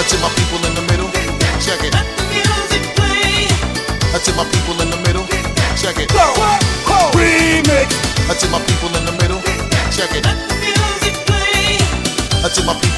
to my people in the middle, check it. Let the music play. To my people in the middle, check it. Remix. To my people in the middle, check it. Let the music play. To my people